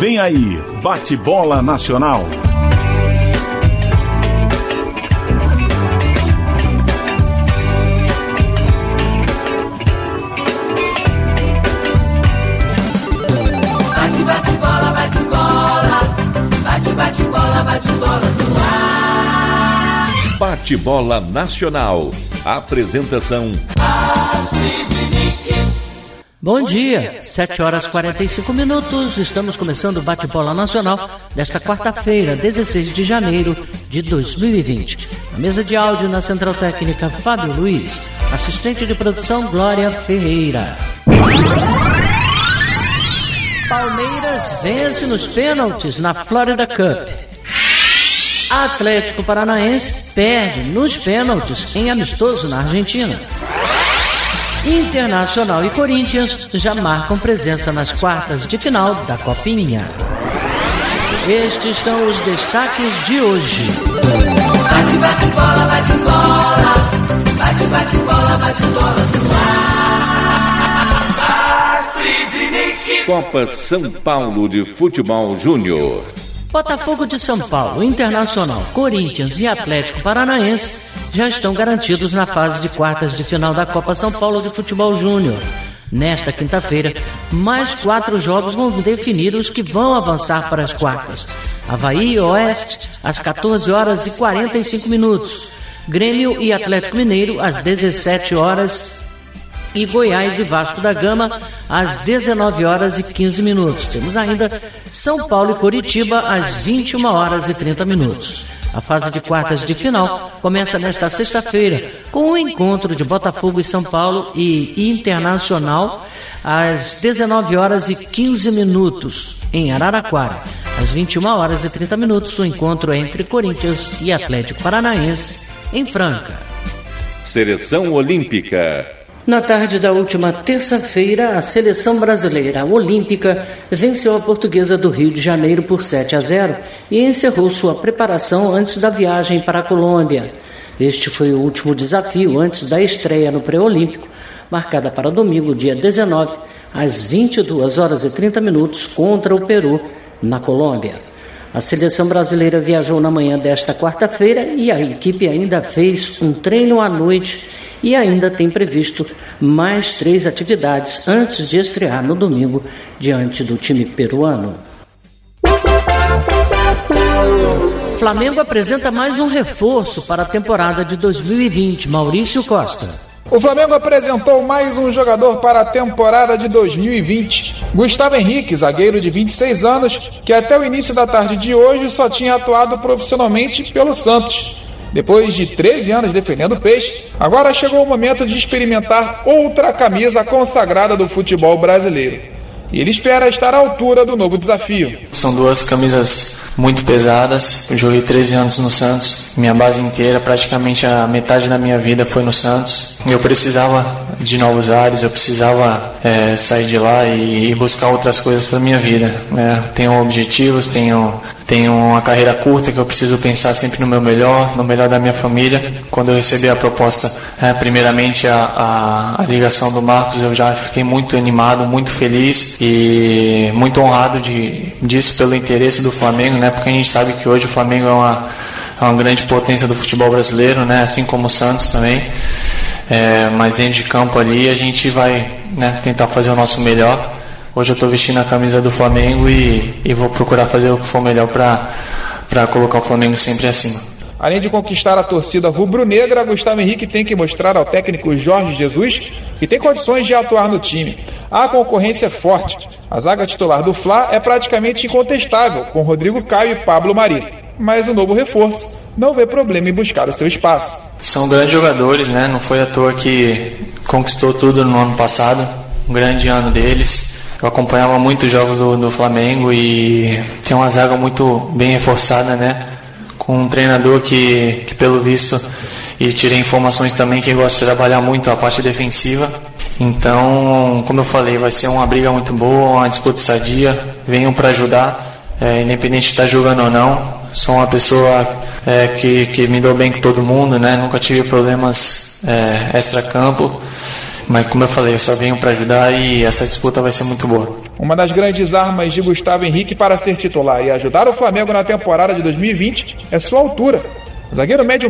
Vem aí, Bate-Bola Nacional. Bate-Bola Nacional. Apresentação. Bom dia, 7h45. Estamos começando o Bate-Bola Nacional desta quarta-feira, 16 de janeiro de 2020. Na mesa de áudio, na Central Técnica, Fábio Luiz. Assistente de produção, Glória Ferreira. Palmeiras vence nos pênaltis na Florida Cup. Atlético Paranaense perde nos pênaltis em amistoso na Argentina. Internacional e Corinthians já marcam presença nas quartas de final da Copinha. Estes são os destaques de hoje. Bate, bate, bola, bate, bola. Bate, bate, bola, bate, bola no ar. Copa São Paulo de Futebol Júnior. Botafogo de São Paulo, Internacional, Corinthians e Atlético Paranaense já estão garantidos na fase de quartas de final da Copa São Paulo de Futebol Júnior. Nesta quinta-feira, mais 4 jogos vão definir os que vão avançar para as quartas. Avaí e Oeste, às 14h45. Grêmio e Atlético Mineiro, às 17h. E Goiás e Vasco da Gama, às 19h15. Temos ainda São Paulo e Coritiba, às 21h30. A fase de quartas de final começa nesta sexta-feira, com o encontro de Botafogo e São Paulo e Internacional, às 19h15, em Araraquara. Às 21h30, o encontro é entre Corinthians e Atlético Paranaense, em Franca. Seleção Olímpica. Na tarde da última terça-feira, a seleção brasileira olímpica venceu a Portuguesa do Rio de Janeiro por 7-0 e encerrou sua preparação antes da viagem para a Colômbia. Este foi o último desafio antes da estreia no pré-olímpico, marcada para domingo, dia 19, às 22h30, contra o Peru, na Colômbia. A seleção brasileira viajou na manhã desta quarta-feira e a equipe ainda fez um treino à noite e ainda tem previsto mais 3 atividades antes de estrear no domingo diante do time peruano. Flamengo apresenta mais um reforço para a temporada de 2020. Maurício Costa. O Flamengo apresentou mais um jogador para a temporada de 2020. Gustavo Henrique, zagueiro de 26 anos, que até o início da tarde de hoje só tinha atuado profissionalmente pelo Santos. Depois de 13 anos defendendo o Peixe, agora chegou o momento de experimentar outra camisa consagrada do futebol brasileiro. E ele espera estar à altura do novo desafio. São 2 camisas muito pesadas. Eu joguei 13 anos no Santos. Minha base inteira, praticamente a metade da minha vida foi no Santos. Eu precisava de novos ares, eu precisava sair de lá e buscar outras coisas para minha vida. Tenho objetivos, tenho uma carreira curta que eu preciso pensar sempre no melhor da minha família. Quando eu recebi a proposta, primeiramente a ligação do Marcos, eu já fiquei muito animado, muito feliz e muito honrado disso pelo interesse do Flamengo, né? Porque a gente sabe que hoje o Flamengo é uma grande potência do futebol brasileiro, né? Assim como o Santos também. Mas dentro de campo ali a gente vai, né, tentar fazer o nosso melhor. Hoje eu estou vestindo a camisa do Flamengo e vou procurar fazer o que for melhor para colocar o Flamengo sempre acima. Além de conquistar a torcida rubro-negra, Gustavo Henrique tem que mostrar ao técnico Jorge Jesus que tem condições de atuar no time. A concorrência é forte. A zaga titular do Fla é praticamente incontestável, com Rodrigo Caio e Pablo Mari. Mas o novo reforço não vê problema em buscar o seu espaço. São grandes jogadores, né? Não foi à toa que conquistou tudo no ano passado. Um grande ano deles. Eu acompanhava muitos jogos do Flamengo e tem uma zaga muito bem reforçada, né? Com um treinador que pelo visto, e tirei informações também, que gosta de trabalhar muito a parte defensiva. Então, como eu falei, vai ser uma briga muito boa, uma disputa sadia. Venham para ajudar, independente de estar jogando ou não. Sou uma pessoa que me dou bem com todo mundo, né? Nunca tive problemas extra-campo. Mas como eu falei, eu só venho para ajudar e essa disputa vai ser muito boa. Uma das grandes armas de Gustavo Henrique para ser titular e ajudar o Flamengo na temporada de 2020 é sua altura. O zagueiro mede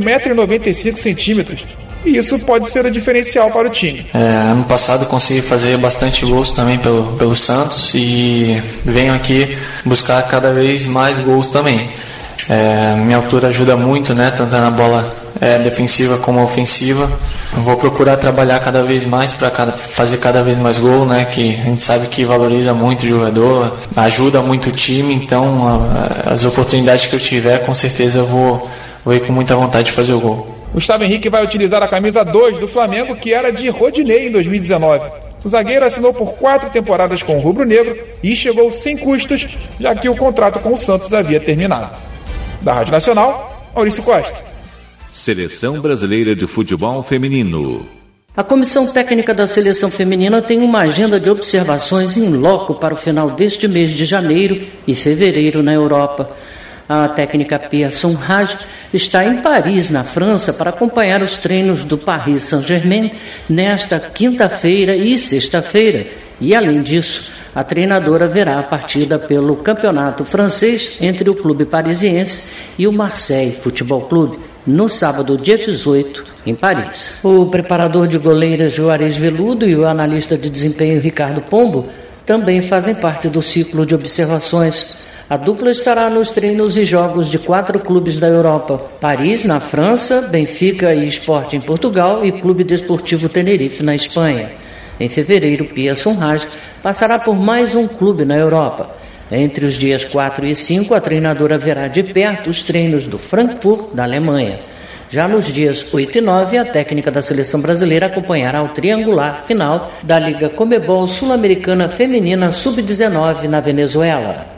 1,95 m e isso pode ser o diferencial para o time. Ano passado consegui fazer bastante gols também pelo Santos e venho aqui buscar cada vez mais gols também. Minha altura ajuda muito, né, tanto na bola defensiva como ofensiva. Eu vou procurar trabalhar cada vez mais para fazer cada vez mais gol, né, que a gente sabe que valoriza muito o jogador, ajuda muito o time, então as oportunidades que eu tiver, com certeza eu vou ir com muita vontade de fazer o gol. Gustavo Henrique vai utilizar a camisa 2 do Flamengo, que era de Rodinei em 2019. O zagueiro assinou por 4 temporadas com o rubro-negro e chegou sem custos, já que o contrato com o Santos havia terminado. Da Rádio Nacional, Maurício Costa. Seleção Brasileira de Futebol Feminino. A Comissão Técnica da Seleção Feminina tem uma agenda de observações in loco para o final deste mês de janeiro e fevereiro na Europa. A técnica Pia Sundhage está em Paris, na França, para acompanhar os treinos do Paris Saint-Germain nesta quinta-feira e sexta-feira. E, além disso, a treinadora verá a partida pelo campeonato francês entre o clube parisiense e o Marseille Futebol Clube, no sábado, dia 18, em Paris. O preparador de goleiras Juarez Veludo e o analista de desempenho Ricardo Pombo também fazem parte do ciclo de observações. A dupla estará nos treinos e jogos de 4 clubes da Europa: Paris, na França, Benfica e Sport em Portugal e Clube Desportivo Tenerife, na Espanha. Em fevereiro, Pia Sundhage passará por mais um clube na Europa. Entre os dias 4 e 5, a treinadora verá de perto os treinos do Frankfurt, da Alemanha. Já nos dias 8 e 9, a técnica da seleção brasileira acompanhará o triangular final da Liga Comebol Sul-Americana Feminina Sub-19 na Venezuela.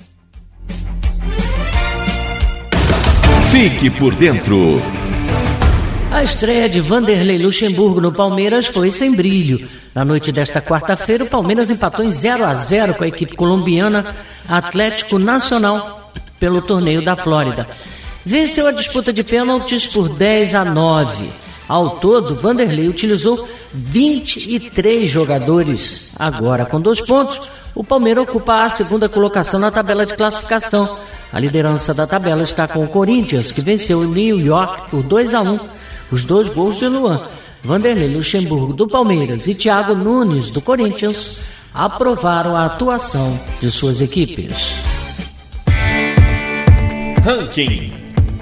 Fique por dentro. A estreia de Vanderlei Luxemburgo no Palmeiras foi sem brilho. Na noite desta quarta-feira, o Palmeiras empatou em 0-0 com a equipe colombiana Atlético Nacional pelo torneio da Flórida. Venceu a disputa de pênaltis por 10-9. Ao todo, Vanderlei utilizou 23 jogadores. Agora, com 2 pontos, o Palmeiras ocupa a segunda colocação na tabela de classificação. A liderança da tabela está com o Corinthians, que venceu o New York por 2-1. Os 2 gols de Luan, Vanderlei Luxemburgo do Palmeiras e Thiago Nunes do Corinthians aprovaram a atuação de suas equipes. Ranking.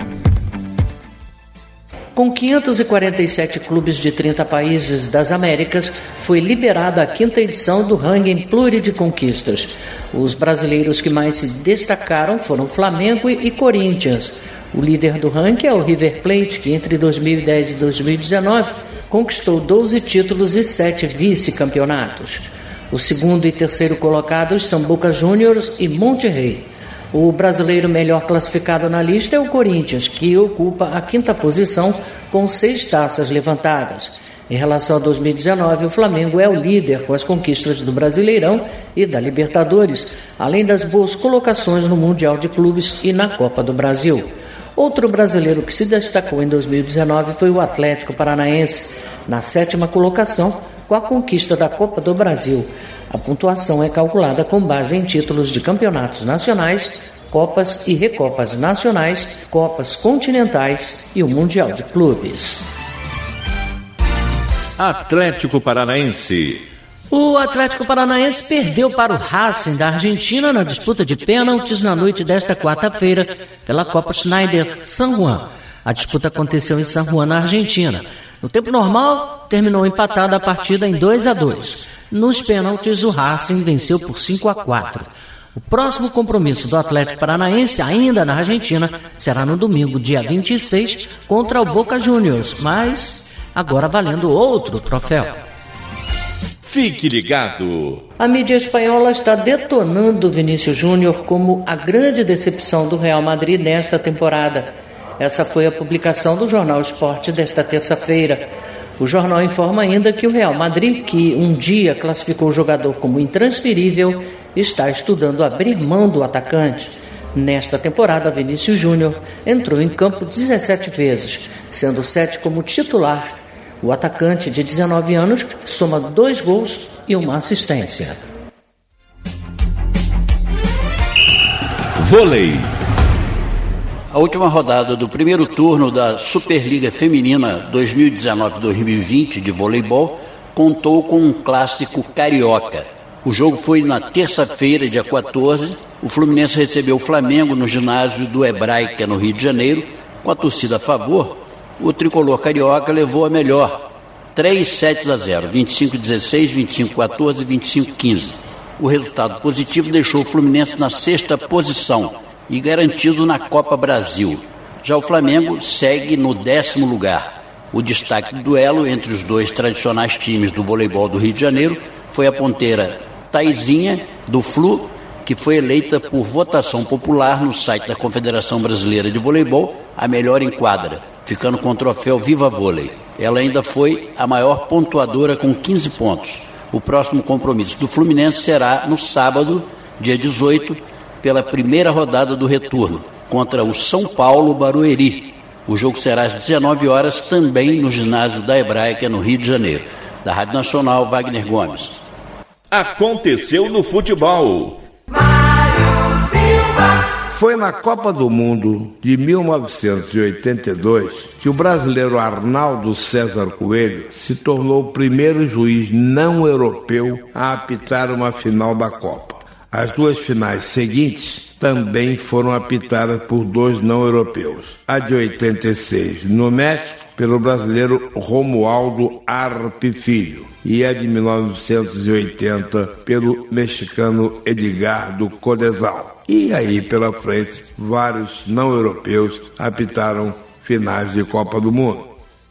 Com 547 clubes de 30 países das Américas, foi liberada a 5ª edição do Ranking Pluri de Conquistas. Os brasileiros que mais se destacaram foram Flamengo e Corinthians. O líder do ranking é o River Plate, que entre 2010 e 2019 conquistou 12 títulos e 7 vice-campeonatos. O segundo e terceiro colocados são Boca Juniors e Monterrey. O brasileiro melhor classificado na lista é o Corinthians, que ocupa a 5ª posição com 6 taças levantadas. Em relação a 2019, o Flamengo é o líder com as conquistas do Brasileirão e da Libertadores, além das boas colocações no Mundial de Clubes e na Copa do Brasil. Outro brasileiro que se destacou em 2019 foi o Atlético Paranaense, na 7ª colocação, com a conquista da Copa do Brasil. A pontuação é calculada com base em títulos de campeonatos nacionais, Copas e Recopas nacionais, Copas continentais e o Mundial de Clubes. Atlético Paranaense. O Atlético Paranaense perdeu para o Racing da Argentina na disputa de pênaltis na noite desta quarta-feira pela Copa Schneider San Juan. A disputa aconteceu em San Juan, na Argentina. No tempo normal, terminou empatada a partida em 2-2. Nos pênaltis, o Racing venceu por 5-4. O próximo compromisso do Atlético Paranaense, ainda na Argentina, será no domingo, dia 26, contra o Boca Juniors, mas agora valendo outro troféu. Fique ligado. A mídia espanhola está detonando Vinícius Júnior como a grande decepção do Real Madrid nesta temporada. Essa foi a publicação do jornal Sport desta terça-feira. O jornal informa ainda que o Real Madrid, que um dia classificou o jogador como intransferível, está estudando abrir mão do atacante. Nesta temporada, Vinícius Júnior entrou em campo 17 vezes, sendo 7 como titular. O atacante de 19 anos soma 2 gols e uma assistência. Vôlei. A última rodada do primeiro turno da Superliga Feminina 2019-2020 de voleibol contou com um clássico carioca. O jogo foi na terça-feira, dia 14. O Fluminense recebeu o Flamengo no ginásio do Hebraica, no Rio de Janeiro. Com a torcida a favor, o tricolor carioca levou a melhor. 3-7-0, 25-16, 25-14 e 25-15. O resultado positivo deixou o Fluminense na 6ª posição e garantido na Copa Brasil. Já o Flamengo segue no 10º lugar. O destaque do duelo entre os dois tradicionais times do voleibol do Rio de Janeiro foi a ponteira Taizinha, do Flu, que foi eleita por votação popular no site da Confederação Brasileira de Voleibol a melhor em quadra, ficando com o troféu Viva Vôlei. Ela ainda foi a maior pontuadora com 15 pontos. O próximo compromisso do Fluminense será no sábado, dia 18, pela primeira rodada do retorno, contra o São Paulo Barueri. O jogo será às 19 horas, também no ginásio da Hebraica, no Rio de Janeiro. Da Rádio Nacional, Wagner Gomes. Aconteceu no futebol. Foi na Copa do Mundo de 1982 que o brasileiro Arnaldo César Coelho se tornou o primeiro juiz não europeu a apitar uma final da Copa. As 2 finais seguintes também foram apitadas por 2 não europeus. A de 86 no México pelo brasileiro Romualdo Arpe Filho e a de 1980 pelo mexicano Edgardo Codesal. E aí pela frente vários não europeus apitaram finais de Copa do Mundo.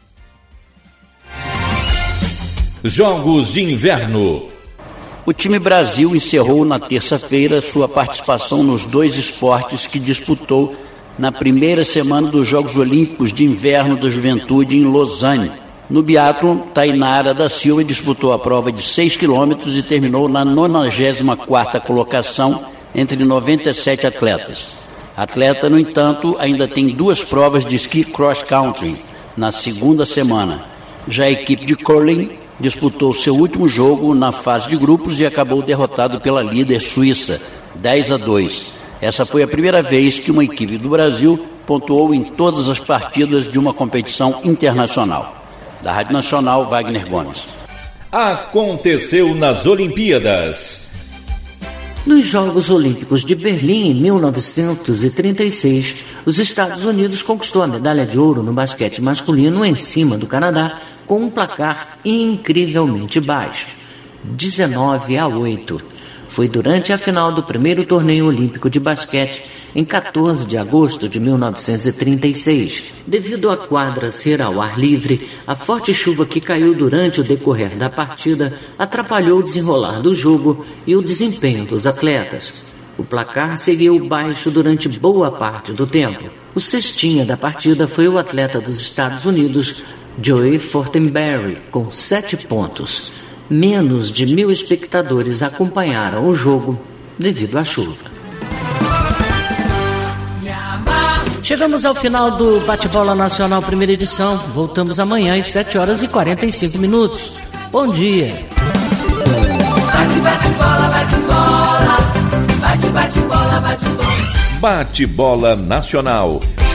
Jogos de inverno. O time Brasil encerrou na terça-feira sua participação nos 2 esportes que disputou na primeira semana dos Jogos Olímpicos de Inverno da Juventude em Lausanne. No biatlon, Tainara da Silva disputou a prova de 6 quilômetros e terminou na 94ª colocação entre 97 atletas. A atleta, no entanto, ainda tem 2 provas de esqui cross-country na segunda semana. Já a equipe de curling disputou seu último jogo na fase de grupos e acabou derrotado pela líder suíça, 10-2. Essa foi a primeira vez que uma equipe do Brasil pontuou em todas as partidas de uma competição internacional. Da Rádio Nacional, Wagner Gomes. Aconteceu nas Olimpíadas. Nos Jogos Olímpicos de Berlim, em 1936, os Estados Unidos conquistou a medalha de ouro no basquete masculino em cima do Canadá, com um placar incrivelmente baixo, 19-8. Foi durante a final do primeiro torneio olímpico de basquete, em 14 de agosto de 1936. Devido à quadra ser ao ar livre, a forte chuva que caiu durante o decorrer da partida atrapalhou o desenrolar do jogo e o desempenho dos atletas. O placar seguiu baixo durante boa parte do tempo. O cestinha da partida foi o atleta dos Estados Unidos, Joey Fortenberry, com 7 pontos. Menos de 1.000 espectadores acompanharam o jogo devido à chuva. Chegamos ao final do Bate-Bola Nacional, primeira edição. Voltamos amanhã às 7h45. Bom dia. Bate-Bola Nacional.